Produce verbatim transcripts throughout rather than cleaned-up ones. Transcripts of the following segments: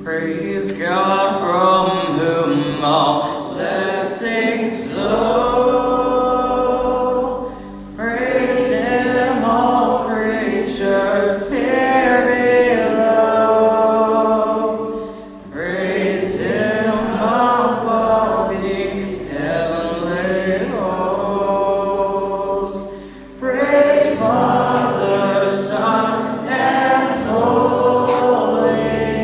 Praise God from whom all blessings flow. Praise Him, all creatures here below. Praise Him above the heavenly hosts. Praise Father, Son, and Holy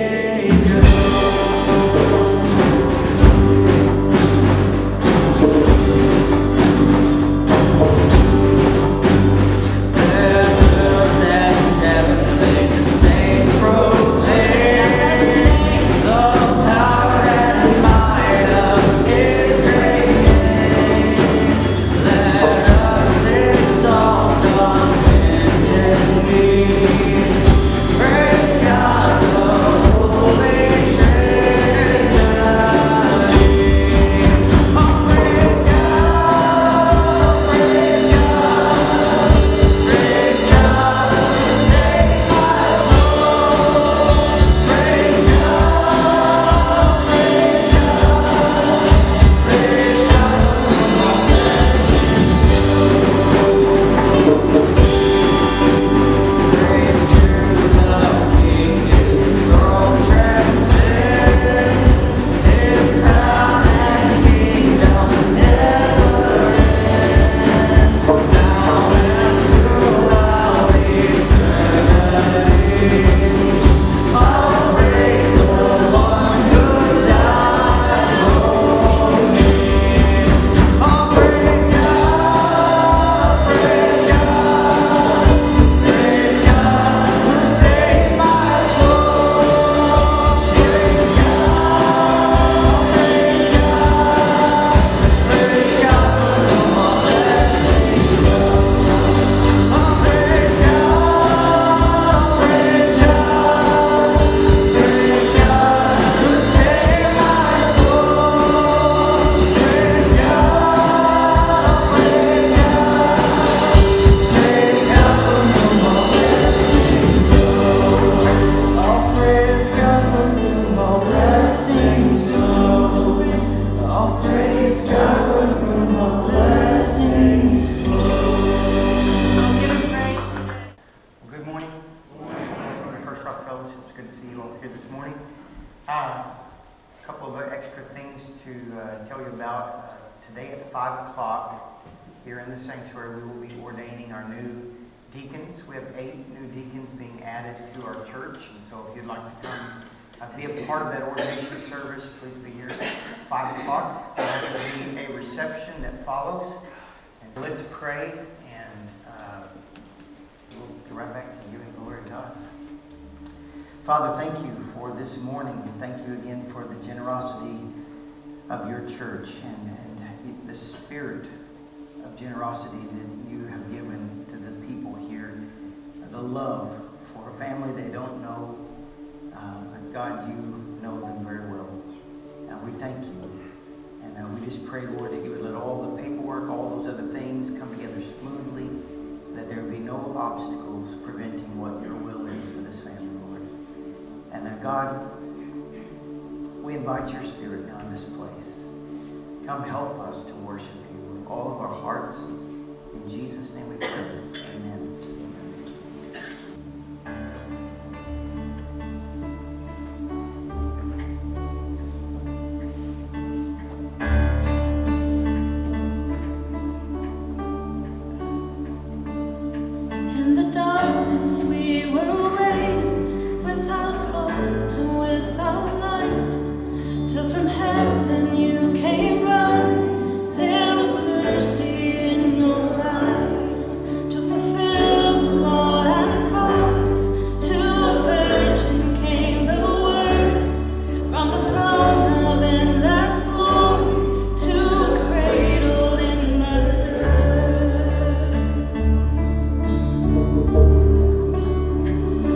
Father, thank you for this morning, and thank you again for the generosity of your church and, and the spirit of generosity that you have given to the people here, the love for a family they don't know, uh, but God, you know them very well. And we thank you. And uh, we just pray, Lord, that you would let all the paperwork, all those other things come together smoothly, that there would be no obstacles preventing what your will is for this family. And that, God, we invite your spirit now in this place. Come help us to worship you with all of our hearts. In Jesus' name we pray. Amen. In the darkness we were away, without hope and without light, till from heaven you came running. There was mercy in your eyes, to fulfill the law and prophets. To a virgin came the word, from the throne of endless glory to a cradle in the dirt.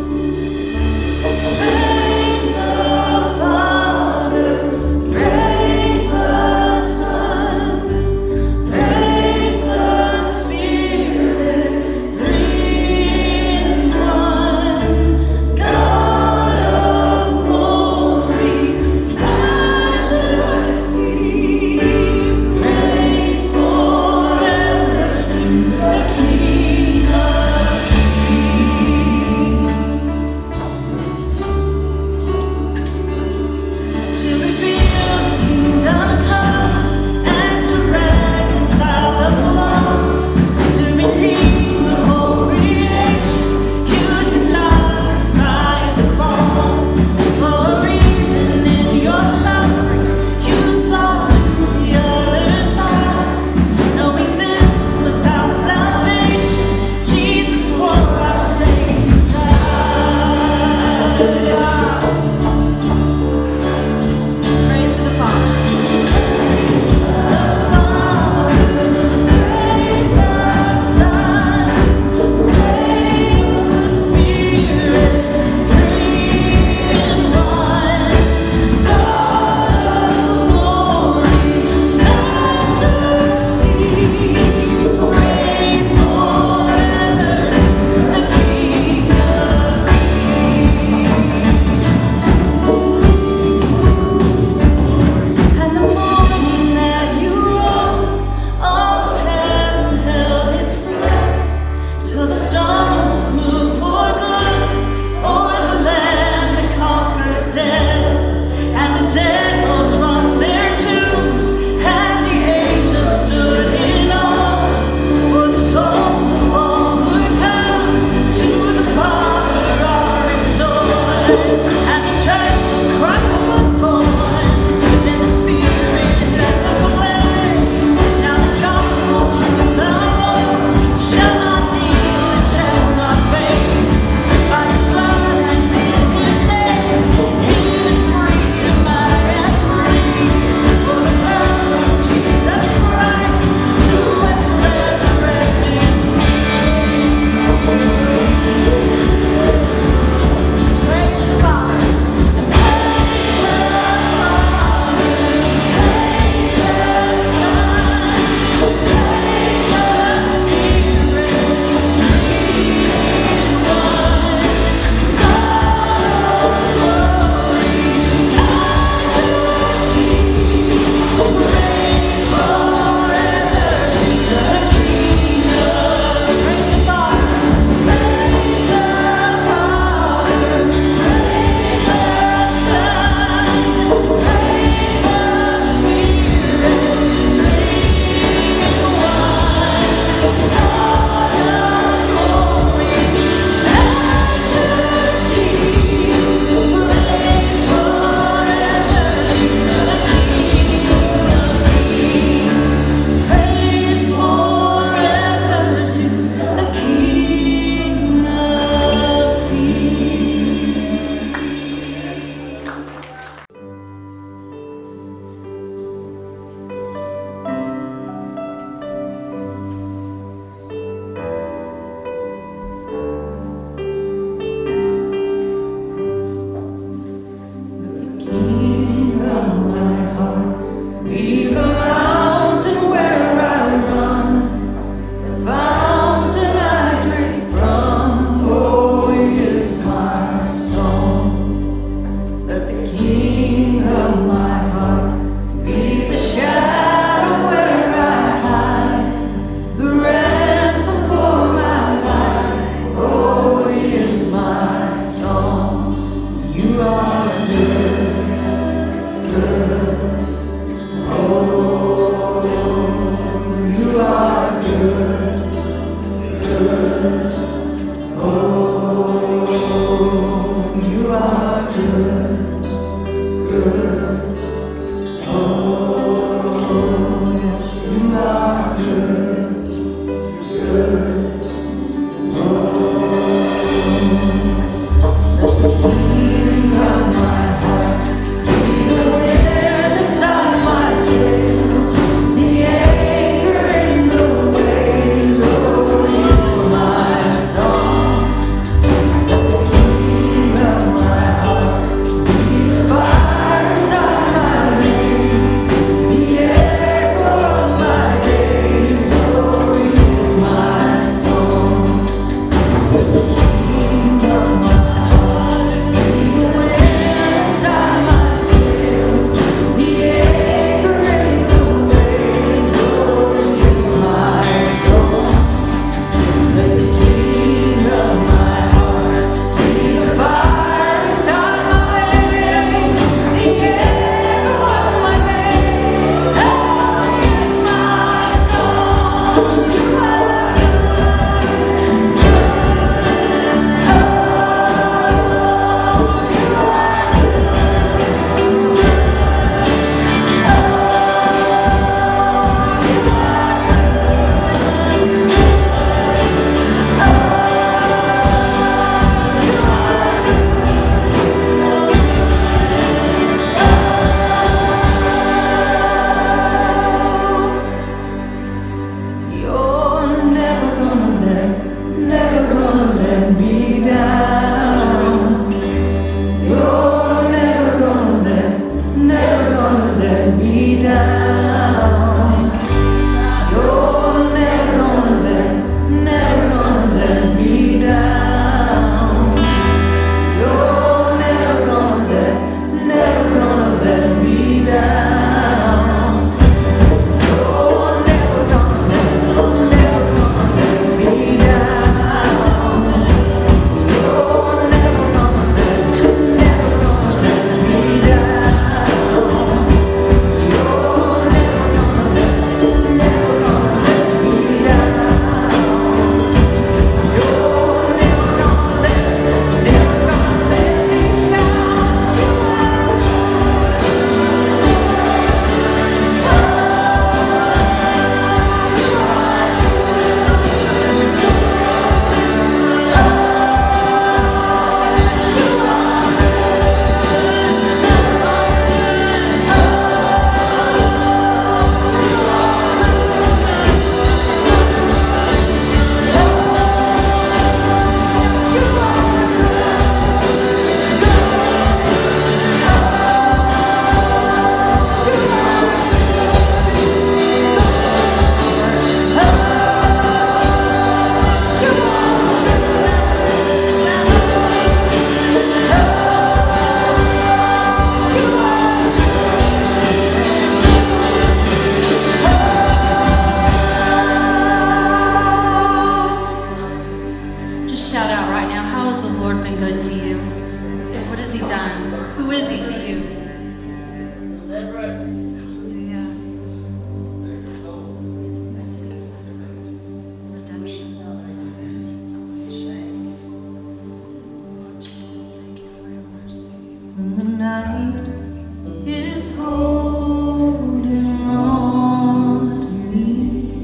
night is holding on to me.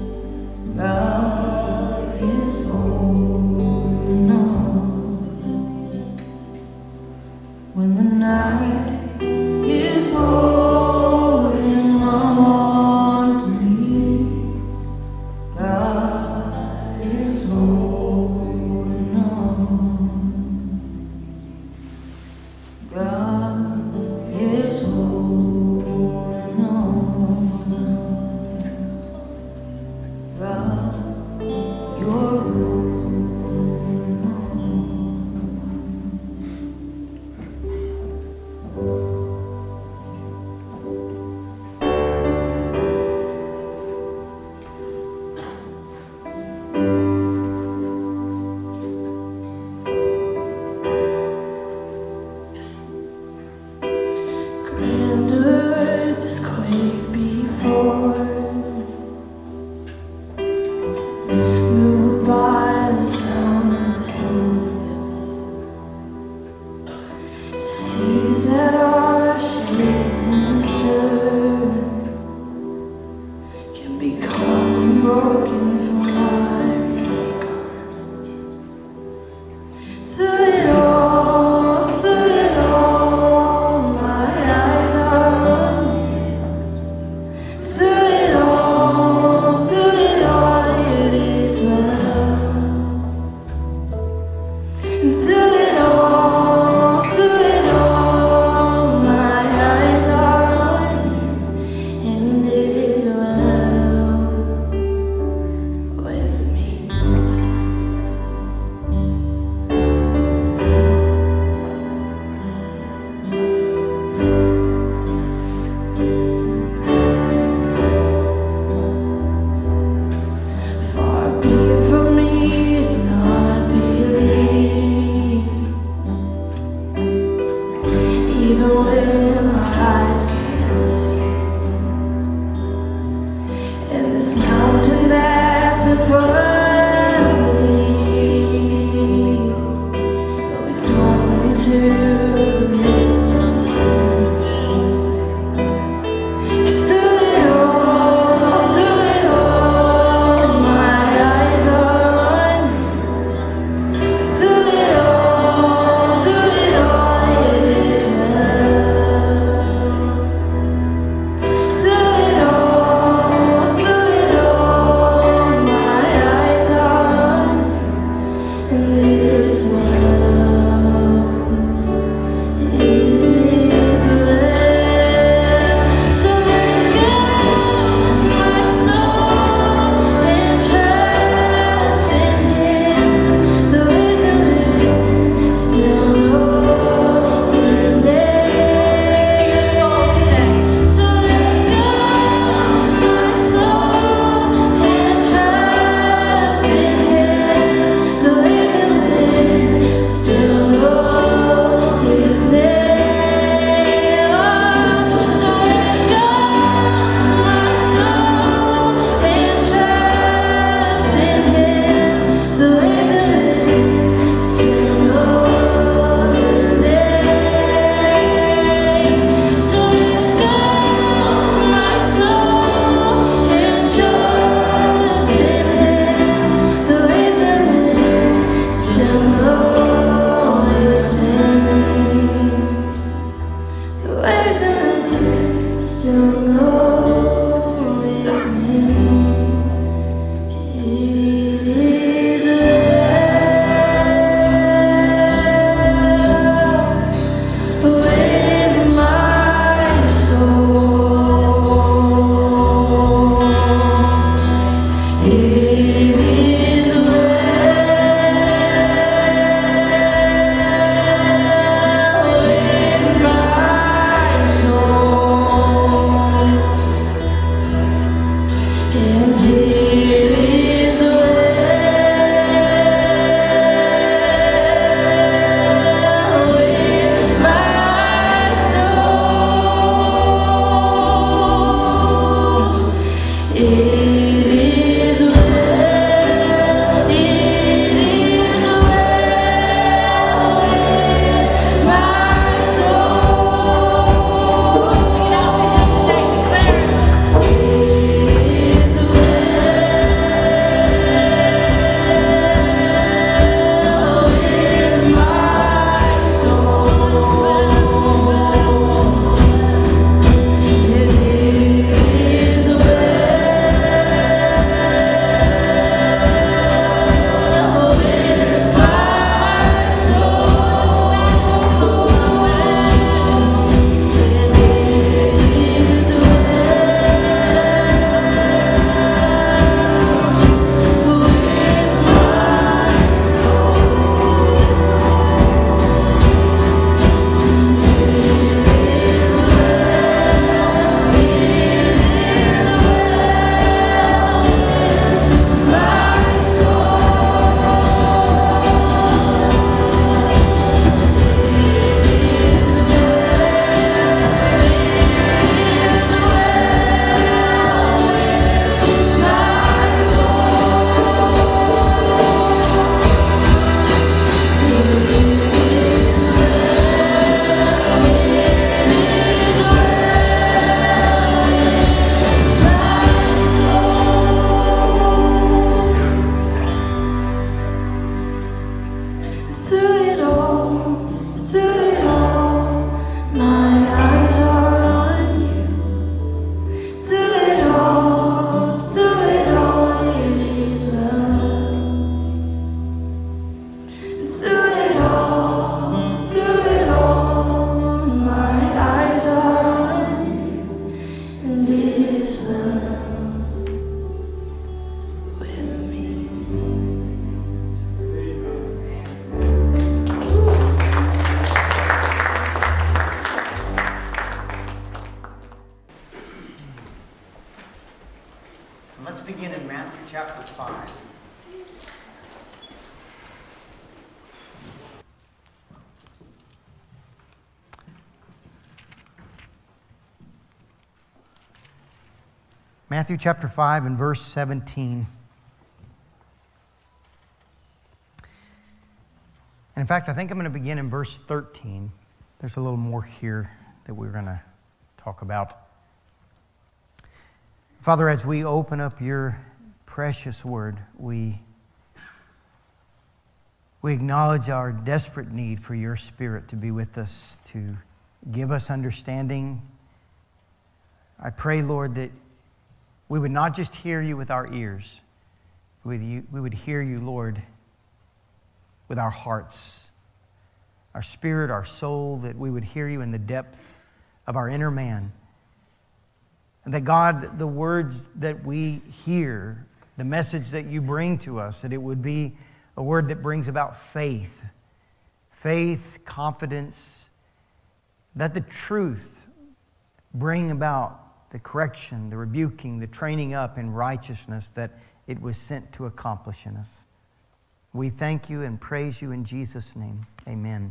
God is holding on. When the night is holding on to me, God is holding on. God is holding on. God, you're holding on. Grand earth has quaked before, moved by the sound of his voice. Seas that are shaken and stirred can be calmed and broken from my regard. Through it all, through it all, my eyes are on you. Through it all, through it all, it is well. And through it all, through it all, my eyes are on you, and it is well with me. Far be it from me to not believe Matthew chapter five and verse seventeen. And in fact, I think I'm going to begin in verse thirteen. There's a little more here that we're going to talk about. Father, as we open up your precious word, we, we acknowledge our desperate need for your Spirit to be with us, to give us understanding. I pray, Lord, that we would not just hear you with our ears, we would hear you, Lord, with our hearts, our spirit, our soul, that we would hear you in the depth of our inner man. And that, God, the words that we hear, the message that you bring to us, that it would be a word that brings about faith, faith, confidence, that the truth bring about the correction, the rebuking, the training up in righteousness that it was sent to accomplish in us. We thank you and praise you in Jesus' name. Amen.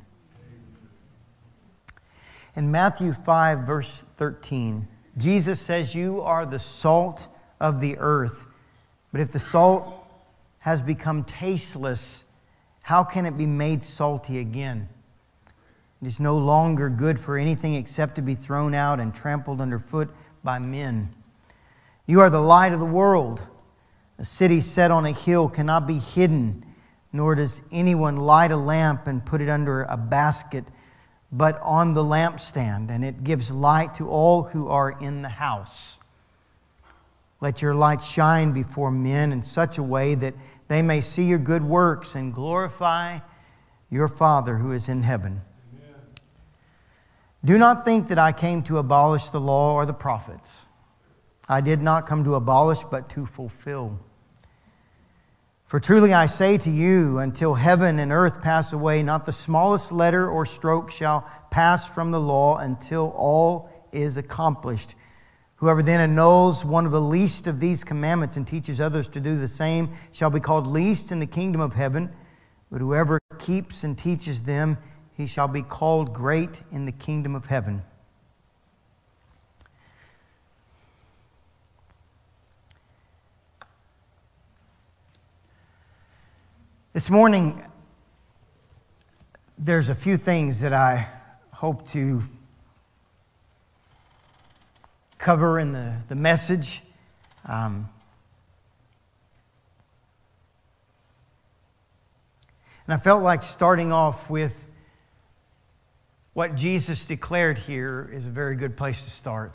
In Matthew five, verse thirteen, Jesus says, "You are the salt of the earth. But if the salt has become tasteless, how can it be made salty again? It is no longer good for anything except to be thrown out and trampled underfoot by men. You are the light of the world. A city set on a hill cannot be hidden, nor does anyone light a lamp and put it under a basket, but on the lampstand, and it gives light to all who are in the house. Let your light shine before men in such a way that they may see your good works and glorify your Father who is in heaven. Amen. Do not think that I came to abolish the law or the prophets. I did not come to abolish, but to fulfill. For truly I say to you, until heaven and earth pass away, not the smallest letter or stroke shall pass from the law until all is accomplished. Whoever then annuls one of the least of these commandments and teaches others to do the same shall be called least in the kingdom of heaven. But whoever keeps and teaches them, he shall be called great in the kingdom of heaven." This morning, there's a few things that I hope to cover in the, the message. Um, and I felt like starting off with what Jesus declared here is a very good place to start.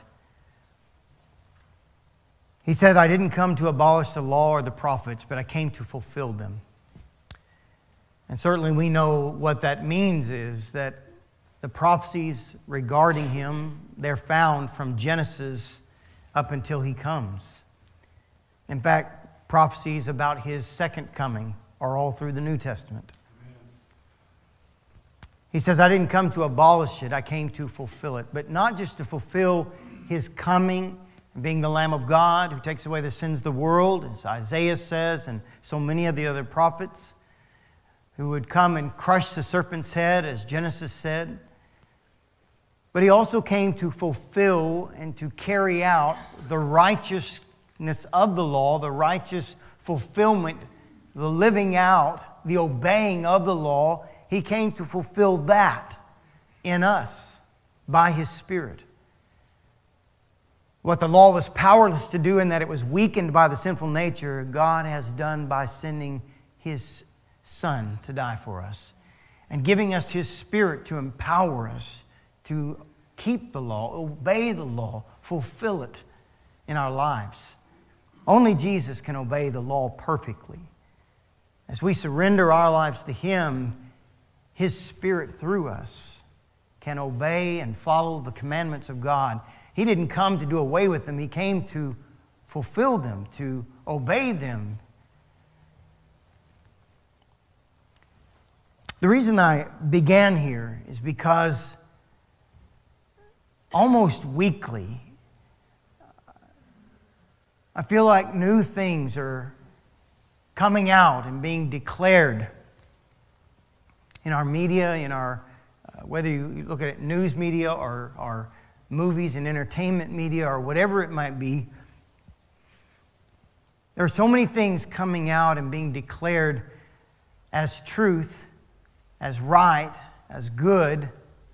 He said, "I didn't come to abolish the law or the prophets, but I came to fulfill them." And certainly we know what that means is that the prophecies regarding him, they're found from Genesis up until he comes. In fact, prophecies about his second coming are all through the New Testament. Amen. He says, "I didn't come to abolish it, I came to fulfill it." But not just to fulfill his coming, being the Lamb of God who takes away the sins of the world, as Isaiah says, and so many of the other prophets, who would come and crush the serpent's head, as Genesis said. But he also came to fulfill and to carry out the righteousness of the law, the righteous fulfillment, the living out, the obeying of the law. He came to fulfill that in us by His Spirit. What the law was powerless to do in that it was weakened by the sinful nature, God has done by sending His Son to die for us and giving us His Spirit to empower us to keep the law, obey the law, fulfill it in our lives. Only Jesus can obey the law perfectly. As we surrender our lives to Him, His Spirit through us can obey and follow the commandments of God. He didn't come to do away with them. He came to fulfill them, to obey them. The reason I began here is because almost weekly, I feel like new things are coming out and being declared in our media, in our, uh, whether you look at it, news media or, or movies and entertainment media or whatever it might be. There are so many things coming out and being declared as truth, as right, as good.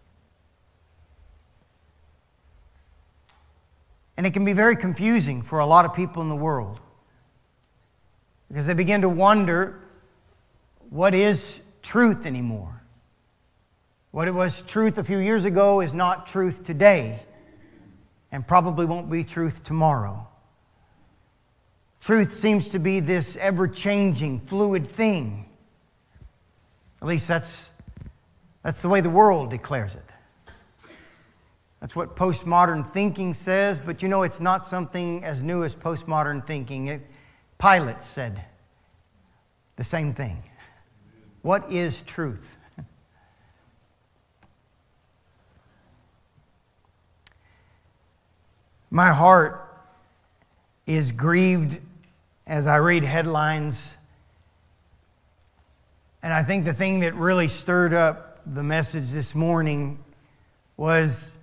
And it can be very confusing for a lot of people in the world, because they begin to wonder, what is truth anymore? What it was truth a few years ago is not truth today, and probably won't be truth tomorrow. Truth seems to be this ever-changing, fluid thing. At least that's, that's the way the world declares it. That's what postmodern thinking says, but you know, it's not something as new as postmodern thinking. It, Pilate said the same thing. What is truth? My heart is grieved as I read headlines, and I think the thing that really stirred up the message this morning was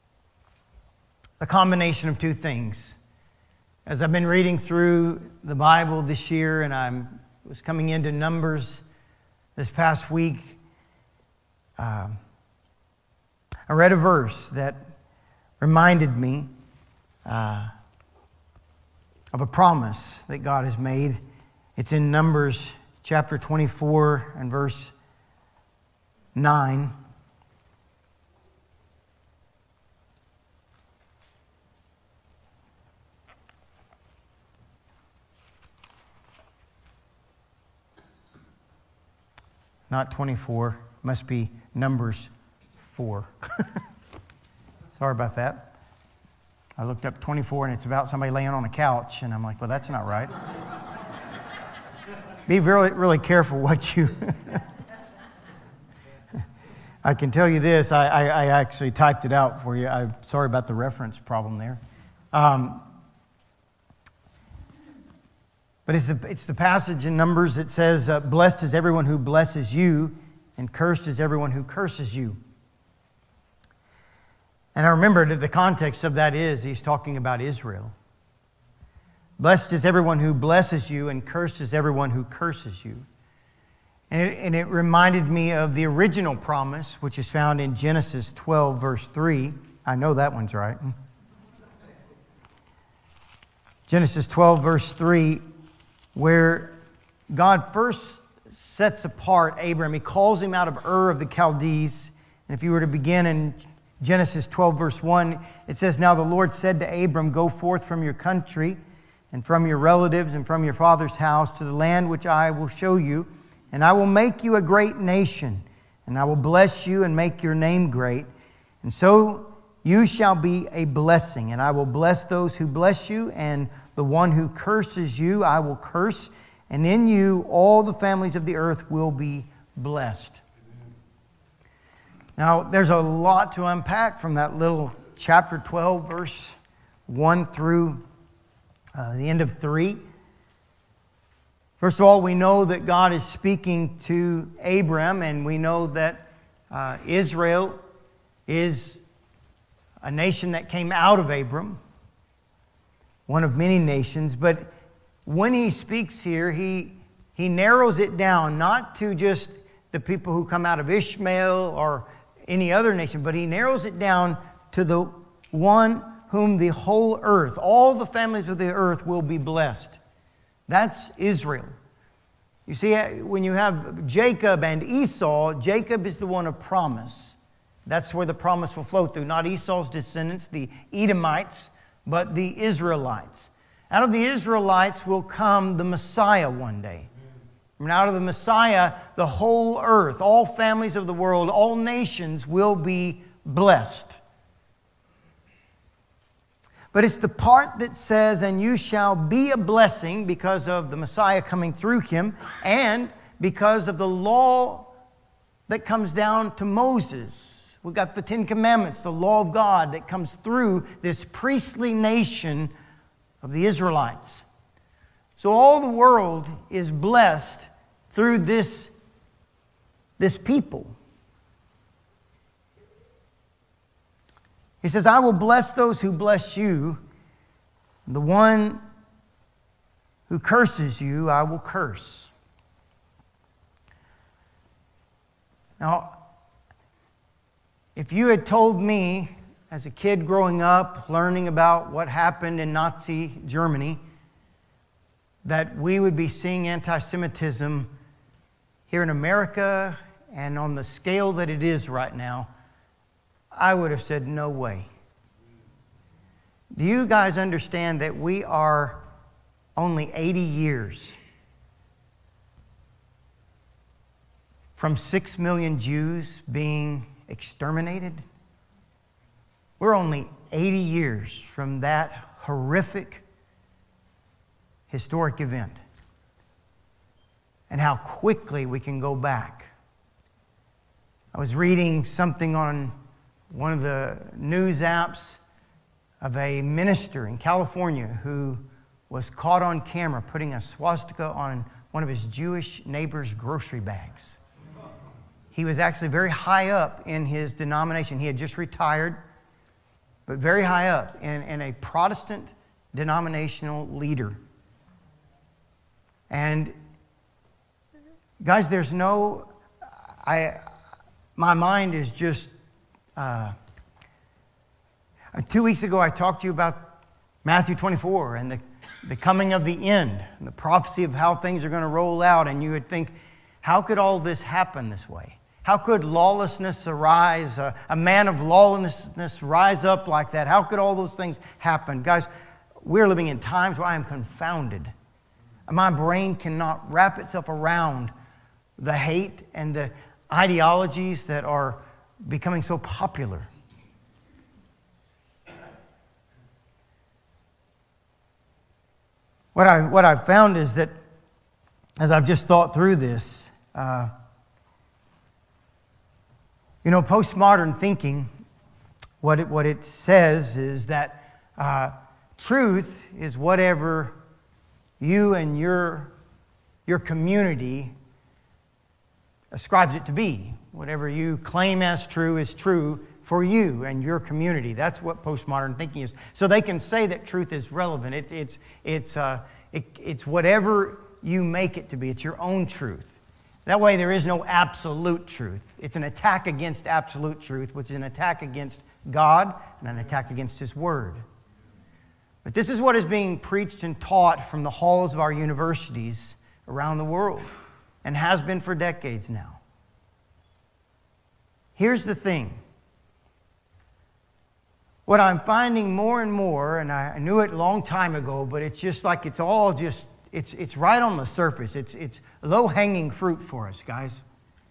a combination of two things. As I've been reading through the Bible this year, and I was coming into Numbers this past week, uh, I read a verse that reminded me uh, of a promise that God has made. It's in Numbers chapter twenty-four and verse nine. Not twenty-four, must be Numbers four. Sorry about that. I looked up twenty-four and it's about somebody laying on a couch, and I'm like, well, that's not right. Be really, really careful what you... I can tell you this, I, I, I actually typed it out for you. I'm sorry about the reference problem there. Um, but it's the, it's the passage in Numbers that says, uh, blessed is everyone who blesses you, and cursed is everyone who curses you. And I remember that the context of that is he's talking about Israel. Blessed is everyone who blesses you, and cursed is everyone who curses you. And it, and it reminded me of the original promise, which is found in Genesis twelve, verse three. I know that one's right. Genesis twelve, verse three, where God first sets apart Abram. He calls him out of Ur of the Chaldees. And if you were to begin in Genesis twelve, verse one, it says, now the Lord said to Abram, go forth from your country and from your relatives and from your father's house to the land which I will show you, and I will make you a great nation, and I will bless you and make your name great, and so you shall be a blessing, and I will bless those who bless you, and the one who curses you I will curse, and in you all the families of the earth will be blessed. Now, there's a lot to unpack from that little chapter twelve, verse one through uh, the end of three. First of all, we know that God is speaking to Abram, and we know that uh, Israel is a nation that came out of Abram, one of many nations. But when he speaks here, he, he narrows it down, not to just the people who come out of Ishmael or any other nation, but he narrows it down to the one whom the whole earth, all the families of the earth will be blessed. That's Israel. You see, when you have Jacob and Esau, Jacob is the one of promise. That's where the promise will flow through. Not Esau's descendants, the Edomites, but the Israelites. Out of the Israelites will come the Messiah one day. And out of the Messiah, the whole earth, all families of the world, all nations will be blessed. But it's the part that says, and you shall be a blessing, because of the Messiah coming through him, and because of the law that comes down to Moses. We've got the Ten Commandments, the law of God that comes through this priestly nation of the Israelites. So all the world is blessed through this, this people. He says, I will bless those who bless you. The one who curses you, I will curse. Now, if you had told me as a kid growing up, learning about what happened in Nazi Germany, that we would be seeing anti-Semitism here in America and on the scale that it is right now, I would have said, no way. Do you guys understand that we are only eighty years from six million Jews being exterminated? We're only eighty years from that horrific, historic event. And how quickly we can go back. I was reading something on one of the news apps of a minister in California who was caught on camera putting a swastika on one of his Jewish neighbor's grocery bags. He was actually very high up in his denomination. He had just retired, but very high up in, in a Protestant denominational leader. And guys, there's no, I, my mind is just, uh, two weeks ago I talked to you about Matthew twenty-four and the, the coming of the end, and the prophecy of how things are going to roll out, and you would think, how could all this happen this way? How could lawlessness arise, a, a man of lawlessness rise up like that? How could all those things happen? Guys, we're living in times where I am confounded. My brain cannot wrap itself around the hate and the ideologies that are becoming so popular. What, I, what I've found is that as I've just thought through this, uh, you know, postmodern thinking, what it, what it says is that uh, truth is whatever you and your, your community ascribes it to be. Whatever you claim as true is true for you and your community. That's what postmodern thinking is. So they can say that truth is relevant. It, it's, it's, uh, it, it's whatever you make it to be. It's your own truth. That way there is no absolute truth. It's an attack against absolute truth, which is an attack against God and an attack against His Word. But this is what is being preached and taught from the halls of our universities around the world, and has been for decades now. Here's the thing. What I'm finding more and more, and I knew it a long time ago, but it's just like it's all just, it's, it's right on the surface. It's, it's low-hanging fruit for us, guys.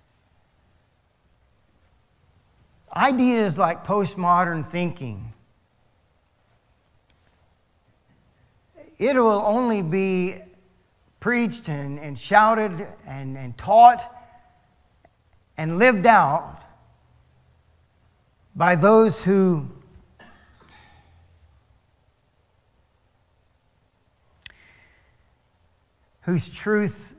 Ideas like postmodern thinking, it will only be preached and, and shouted and, and taught and lived out by those who whose truth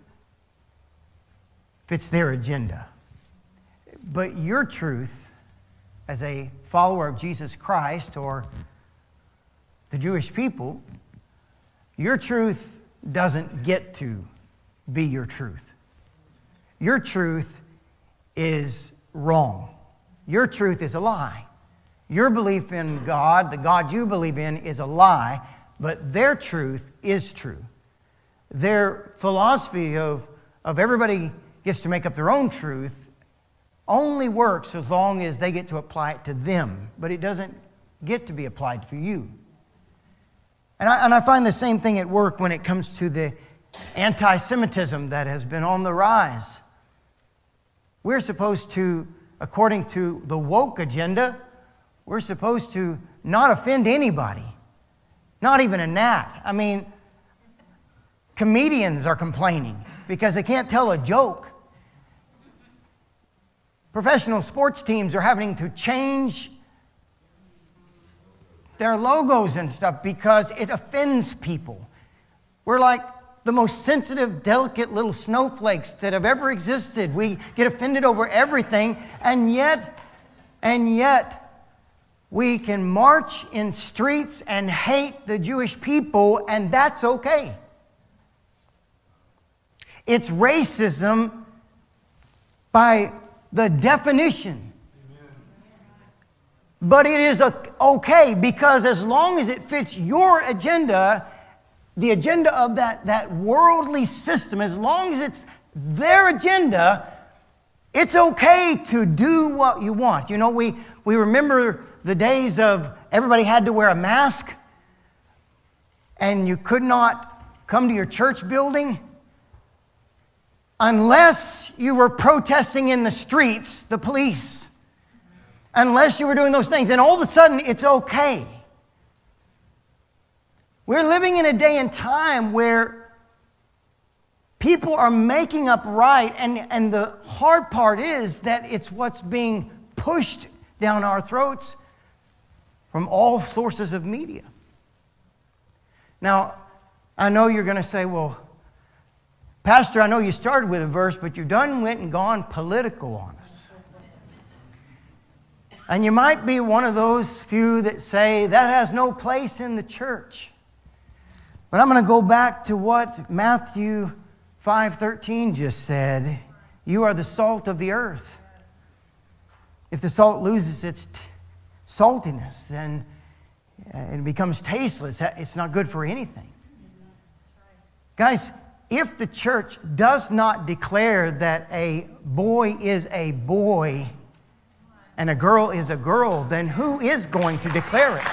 fits their agenda. But your truth as a follower of Jesus Christ or the Jewish people, your truth doesn't get to be your truth. Your truth is wrong. Your truth is a lie. Your belief in God, the God you believe in, is a lie, but their truth is true. Their philosophy of, of everybody gets to make up their own truth only works as long as they get to apply it to them, but it doesn't get to be applied for you. And I, and I find the same thing at work when it comes to the anti-Semitism that has been on the rise. We're supposed to, according to the woke agenda, we're supposed to not offend anybody, not even a gnat. I mean, comedians are complaining because they can't tell a joke. Professional sports teams are having to change their logos and stuff because it offends people. We're like the most sensitive, delicate little snowflakes that have ever existed. We get offended over everything, and yet, and yet, we can march in streets and hate the Jewish people, and that's okay. It's racism by the definition. But it is okay because as long as it fits your agenda, the agenda of that, that worldly system, as long as it's their agenda, it's okay to do what you want. You know, we, we remember the days of everybody had to wear a mask and you could not come to your church building unless you were protesting in the streets, the police, unless you were doing those things. And all of a sudden, it's okay. We're living in a day and time where people are making up right, and, and the hard part is that it's what's being pushed down our throats from all sources of media. Now, I know you're going to say, well, Pastor, I know you started with a verse, but you done went and gone political on us. And you might be one of those few that say that has no place in the church. But I'm going to go back to what Matthew five thirteen just said. You are the salt of the earth. If the salt loses its t- saltiness, then it becomes tasteless. It's not good for anything. Guys, if the church does not declare that a boy is a boy and a girl is a girl, then who is going to declare it?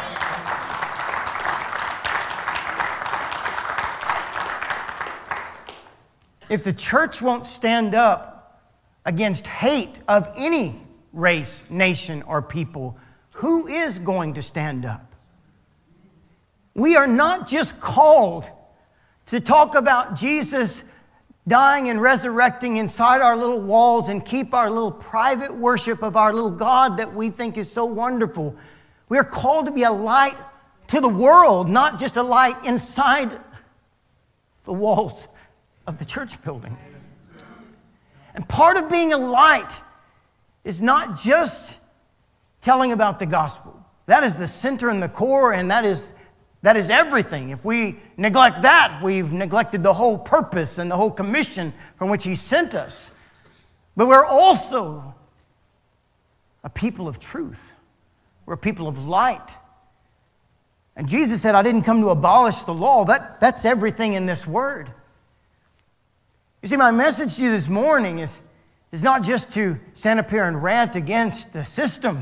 If the church won't stand up against hate of any race, nation, or people, who is going to stand up? We are not just called to talk about Jesus dying and resurrecting inside our little walls and keep our little private worship of our little God that we think is so wonderful. We are called to be a light to the world, not just a light inside the walls of the church building. And part of being a light is not just telling about the gospel. That is the center and the core, and that is That is everything. If we neglect that, we've neglected the whole purpose and the whole commission from which He sent us. But we're also a people of truth. We're a people of light. And Jesus said, I didn't come to abolish the law. That, that's everything in this word. You see, my message to you this morning is, is not just to stand up here and rant against the system.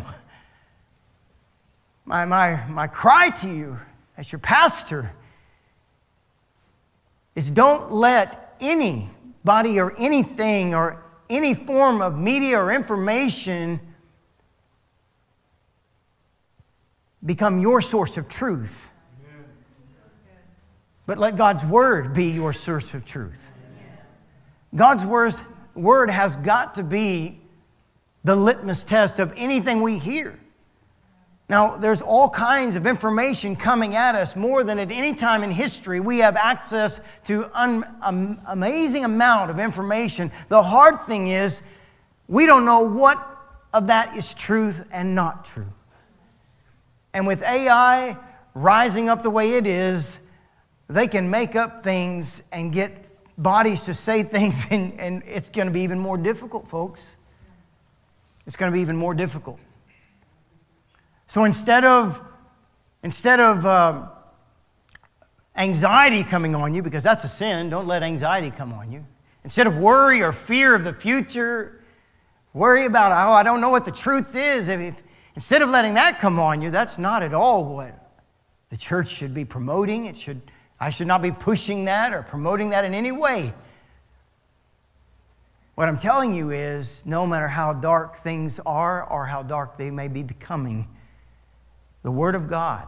My, my, my cry to you as your pastor is don't let anybody or anything or any form of media or information become your source of truth. Amen. But let God's Word be your source of truth. Amen. God's word, word has got to be the litmus test of anything we hear. Now, there's all kinds of information coming at us more than at any time in history. We have access to an um, amazing amount of information. The hard thing is we don't know what of that is truth and not true. And with A I rising up the way it is, they can make up things and get bodies to say things, and, and it's going to be even more difficult, folks. It's going to be even more difficult. So instead of, instead of um, anxiety coming on you, because that's a sin, don't let anxiety come on you. Instead of worry or fear of the future, worry about, oh, I don't know what the truth is. If, if, instead of letting that come on you, that's not at all what the church should be promoting. It should, I should not be pushing that or promoting that in any way. What I'm telling you is, no matter how dark things are or how dark they may be becoming, the Word of God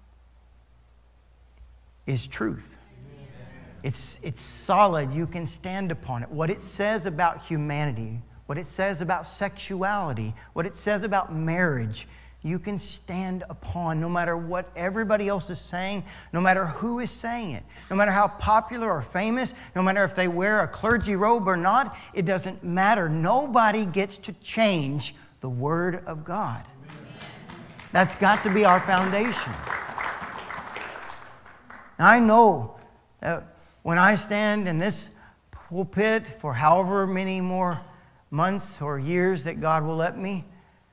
is truth. It's, it's solid. You can stand upon it. What it says about humanity, what it says about sexuality, what it says about marriage, you can stand upon no matter what everybody else is saying, no matter who is saying it, no matter how popular or famous, no matter if they wear a clergy robe or not, it doesn't matter. Nobody gets to change the Word of God. That's got to be our foundation. I know that when I stand in this pulpit for however many more months or years that God will let me.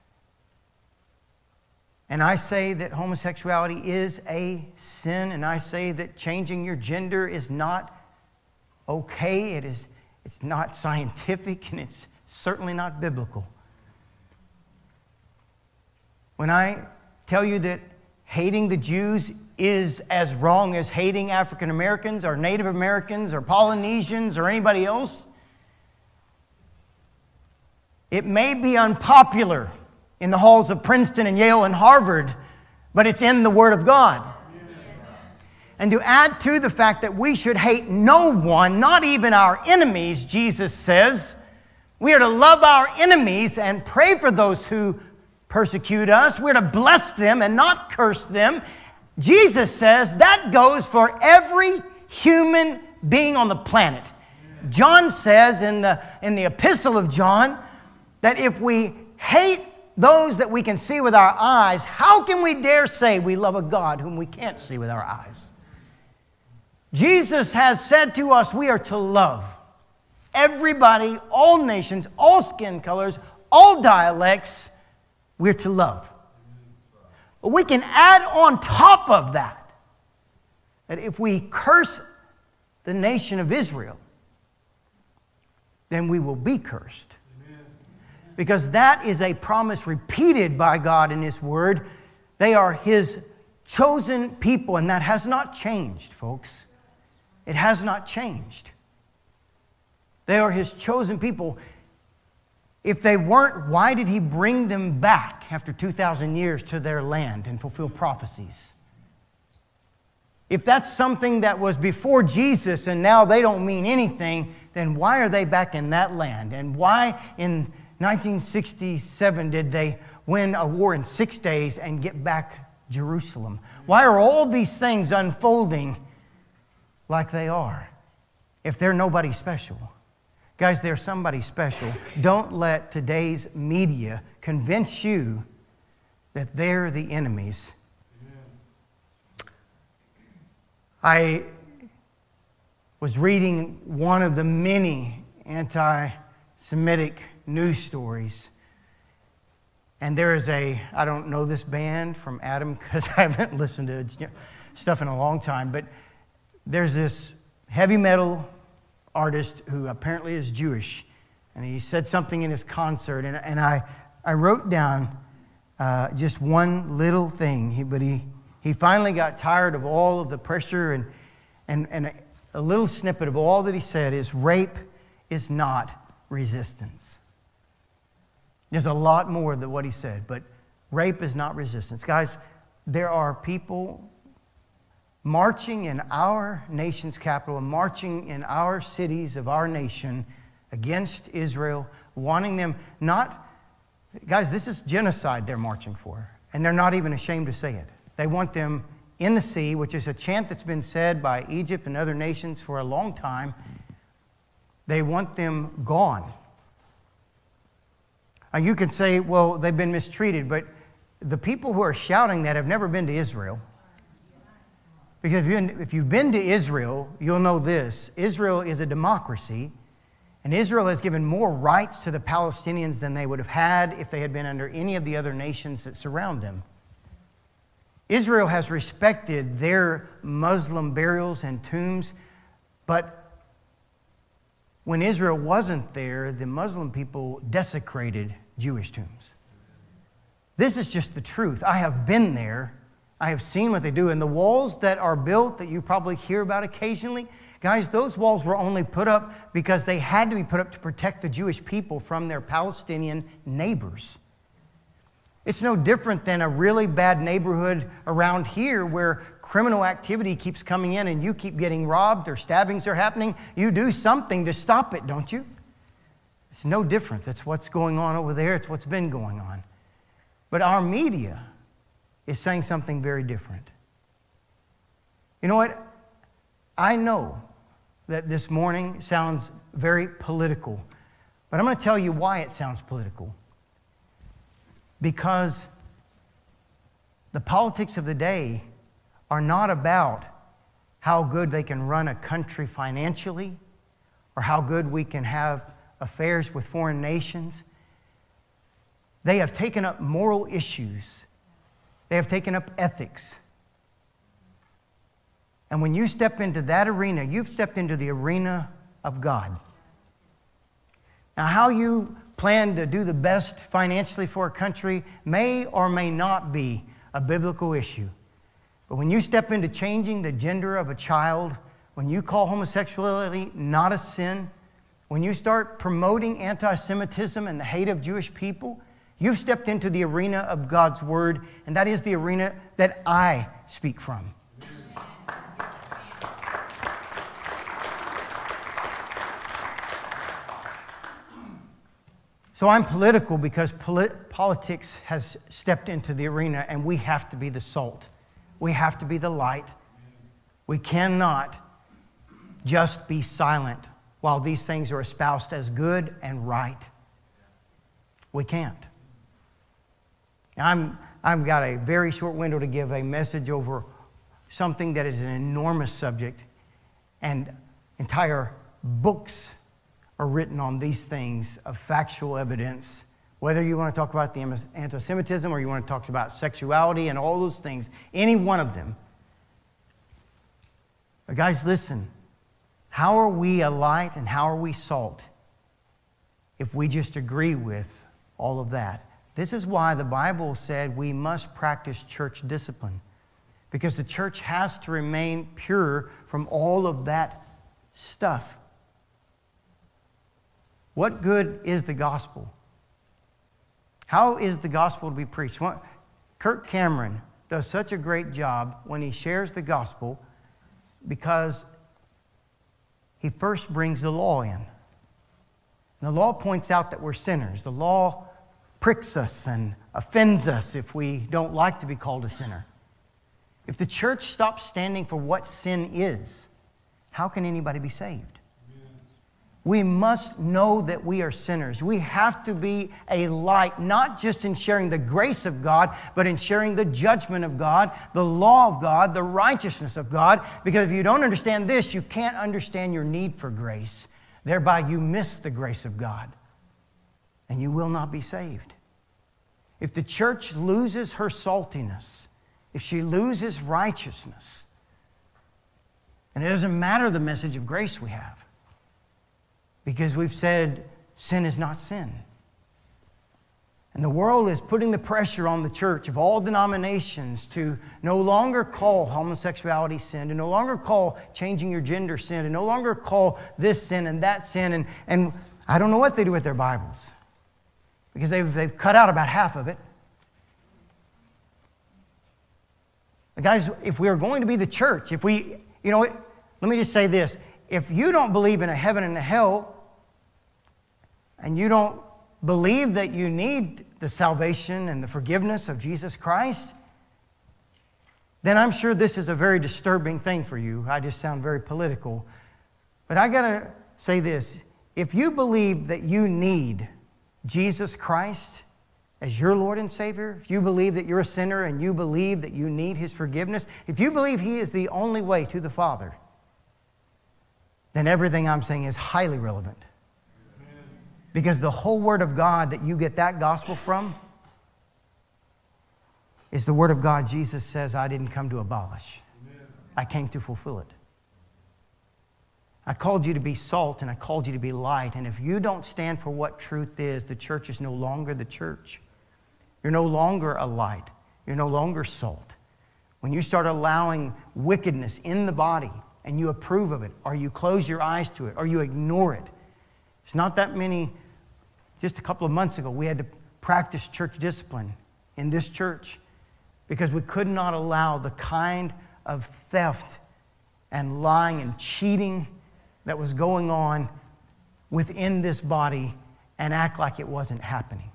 And I say that homosexuality is a sin, and I say that changing your gender is not okay. It is, it's not scientific, and it's certainly not biblical. When I tell you that hating the Jews is as wrong as hating African Americans or Native Americans or Polynesians or anybody else, it may be unpopular in the halls of Princeton and Yale and Harvard, but it's in the Word of God. And to add to the fact that we should hate no one, not even our enemies, Jesus says, we are to love our enemies and pray for those who persecute us. We're to bless them and not curse them. Jesus says that goes for every human being on the planet. John says in the, in the epistle of John that if we hate those that we can see with our eyes, how can we dare say we love a God whom we can't see with our eyes? Jesus has said to us we are to love everybody, all nations, all skin colors, all dialects. We're to love. But we can add on top of that, that if we curse the nation of Israel, then we will be cursed. Amen. Because that is a promise repeated by God in His Word. They are His chosen people, and that has not changed, folks. It has not changed. They are His chosen people. If they weren't, why did He bring them back after two thousand years to their land and fulfill prophecies? If that's something that was before Jesus and now they don't mean anything, then why are they back in that land? And why in nineteen sixty-seven did they win a war in six days and get back Jerusalem? Why are all these things unfolding like they are if they're nobody special? Guys, they're somebody special. Don't let today's media convince you that they're the enemies. I was reading one of the many anti-Semitic news stories. And there is a, I don't know this band from Adam because I haven't listened to stuff in a long time, but there's this heavy metal artist who apparently is Jewish, and he said something in his concert, and, and I, I wrote down uh, just one little thing, he, but he, he finally got tired of all of the pressure, and, and, and a, a little snippet of all that he said is, rape is not resistance. There's a lot more than what he said, but rape is not resistance. Guys, there are people marching in our nation's capital, marching in our cities of our nation against Israel, wanting them not... Guys, this is genocide they're marching for, and they're not even ashamed to say it. They want them in the sea, which is a chant that's been said by Egypt and other nations for a long time. They want them gone. Now, you could say, well, they've been mistreated, but the people who are shouting that have never been to Israel. Because if you've been to Israel, you'll know this. Israel is a democracy, and Israel has given more rights to the Palestinians than they would have had if they had been under any of the other nations that surround them. Israel has respected their Muslim burials and tombs, but when Israel wasn't there, the Muslim people desecrated Jewish tombs. This is just the truth. I have been there. I have seen what they do. And the walls that are built that you probably hear about occasionally, guys, those walls were only put up because they had to be put up to protect the Jewish people from their Palestinian neighbors. It's no different than a really bad neighborhood around here where criminal activity keeps coming in and you keep getting robbed or stabbings are happening. You do something to stop it, don't you? It's no different. That's what's going on over there. It's what's been going on. But our media is saying something very different. You know what? I know that this morning sounds very political, but I'm going to tell you why it sounds political. Because the politics of the day are not about how good they can run a country financially or how good we can have affairs with foreign nations. They have taken up moral issues. They have taken up ethics. And when you step into that arena, you've stepped into the arena of God. Now, how you plan to do the best financially for a country may or may not be a biblical issue. But when you step into changing the gender of a child, when you call homosexuality not a sin, when you start promoting anti-Semitism and the hate of Jewish people, you've stepped into the arena of God's Word, and that is the arena that I speak from. So I'm political because polit- politics has stepped into the arena, and we have to be the salt. We have to be the light. We cannot just be silent while these things are espoused as good and right. We can't. I'm, I've got a very short window to give a message over something that is an enormous subject, and entire books are written on these things of factual evidence. Whether you want to talk about the anti-Semitism or you want to talk about sexuality and all those things, any one of them. But guys, listen. How are we a light and how are we salt if we just agree with all of that? This is why the Bible said we must practice church discipline, because the church has to remain pure from all of that stuff. What good is the gospel? How is the gospel to be preached? Kirk Cameron does such a great job when he shares the gospel because he first brings the law in. And the law points out that we're sinners. The law pricks us and offends us if we don't like to be called a sinner. If the church stops standing for what sin is, how can anybody be saved? We must know that we are sinners. We have to be a light, not just in sharing the grace of God, but in sharing the judgment of God, the law of God, the righteousness of God. Because if you don't understand this, you can't understand your need for grace. Thereby, you miss the grace of God, and you will not be saved. If the church loses her saltiness, if she loses righteousness, and it doesn't matter the message of grace we have, because we've said sin is not sin. And the world is putting the pressure on the church of all denominations to no longer call homosexuality sin, to no longer call changing your gender sin, to no longer call this sin and that sin. And, and I don't know what they do with their Bibles, because they've, they've cut out about half of it. But guys, if we are going to be the church, if we, you know, let me just say this. If you don't believe in a heaven and a hell, and you don't believe that you need the salvation and the forgiveness of Jesus Christ, then I'm sure this is a very disturbing thing for you. I just sound very political. But I got to say this. If you believe that you need Jesus Christ as your Lord and Savior, if you believe that you're a sinner and you believe that you need His forgiveness, if you believe He is the only way to the Father, then everything I'm saying is highly relevant. Because the whole Word of God that you get that gospel from is the Word of God Jesus says, I didn't come to abolish. I came to fulfill it. I called you to be salt and I called you to be light. And if you don't stand for what truth is, the church is no longer the church. You're no longer a light. You're no longer salt. When you start allowing wickedness in the body and you approve of it, or you close your eyes to it, or you ignore it, it's not that many, just a couple of months ago, we had to practice church discipline in this church because we could not allow the kind of theft and lying and cheating that was going on within this body and act like it wasn't happening.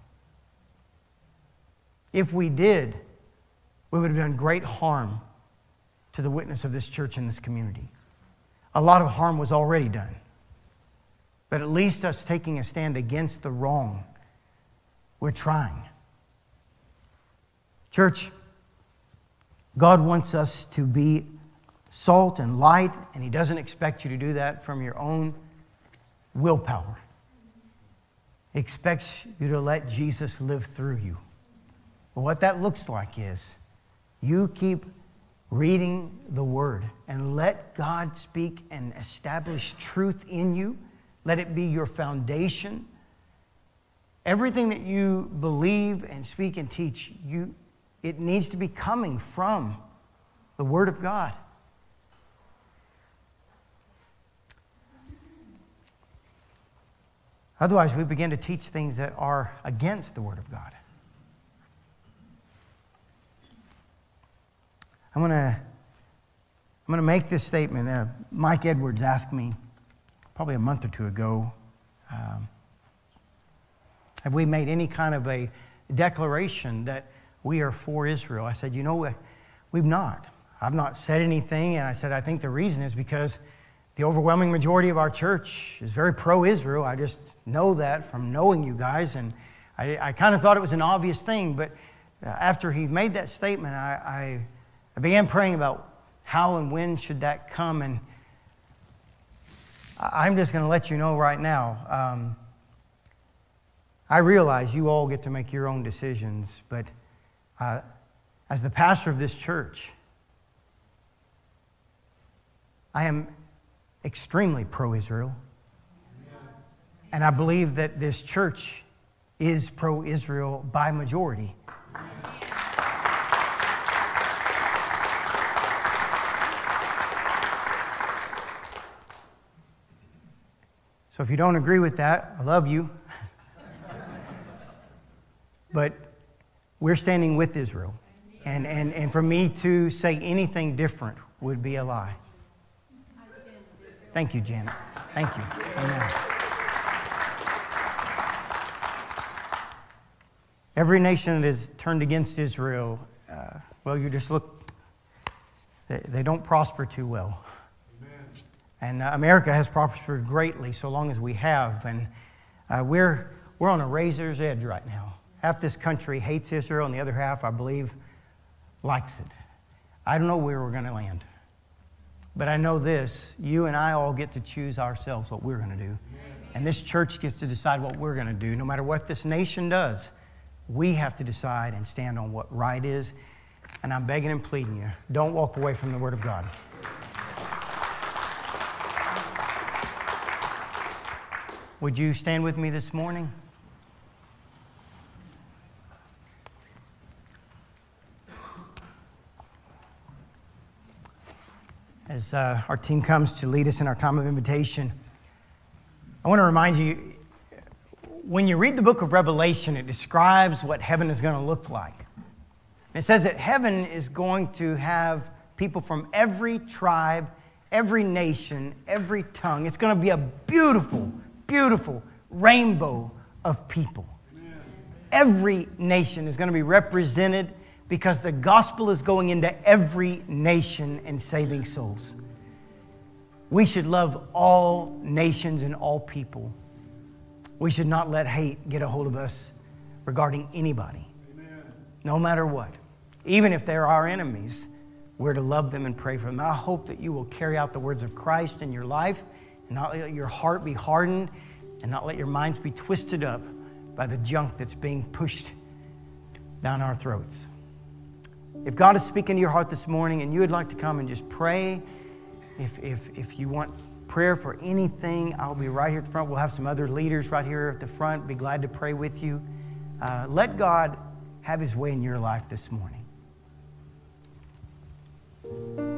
If we did, we would have done great harm to the witness of this church and this community. A lot of harm was already done. But at least us taking a stand against the wrong, we're trying. Church, God wants us to be salt and light, and He doesn't expect you to do that from your own willpower. He expects you to let Jesus live through you. But what that looks like is you keep reading the Word and let God speak and establish truth in you. Let it be your foundation. Everything that you believe and speak and teach, you, it needs to be coming from the Word of God. Otherwise, we begin to teach things that are against the Word of God. I'm going to I'm going to make this statement. Uh, Mike Edwards asked me probably a month or two ago, um, have we made any kind of a declaration that we are for Israel? I said, you know, we've not. I've not said anything, and I said, I think the reason is because the overwhelming majority of our church is very pro-Israel. I just know that from knowing you guys, and I, I kind of thought it was an obvious thing, but after he made that statement, I, I, I began praying about how and when should that come, and I'm just going to let you know right now, um, I realize you all get to make your own decisions, but uh, as the pastor of this church, I am extremely pro-Israel. And I believe that this church is pro-Israel by majority. So if you don't agree with that, I love you. But we're standing with Israel. And, and, and for me to say anything different would be a lie. Thank you, Janet. Thank you. Amen. Every nation that is turned against Israel, uh, well, you just look, they, they don't prosper too well. Amen. And uh, America has prospered greatly so long as we have. And uh, we're, we're on a razor's edge right now. Half this country hates Israel, and the other half, I believe, likes it. I don't know where we're going to land. But I know this, you and I all get to choose ourselves what we're going to do. Amen. And this church gets to decide what we're going to do. No matter what this nation does, we have to decide and stand on what right is. And I'm begging and pleading you, don't walk away from the Word of God. Would you stand with me this morning? As uh, our team comes to lead us in our time of invitation, I want to remind you, when you read the book of Revelation, it describes what heaven is going to look like. And it says that heaven is going to have people from every tribe, every nation, every tongue. It's going to be a beautiful, beautiful rainbow of people. Amen. Every nation is going to be represented because the gospel is going into every nation and saving souls. We should love all nations and all people. We should not let hate get a hold of us regarding anybody. Amen. No matter what. Even if they're our enemies, we're to love them and pray for them. I hope that you will carry out the words of Christ in your life and not let your heart be hardened and not let your minds be twisted up by the junk that's being pushed down our throats. If God is speaking to your heart this morning and you would like to come and just pray, if, if, if you want prayer for anything, I'll be right here at the front. We'll have some other leaders right here at the front. Be glad to pray with you. Uh, let God have His way in your life this morning.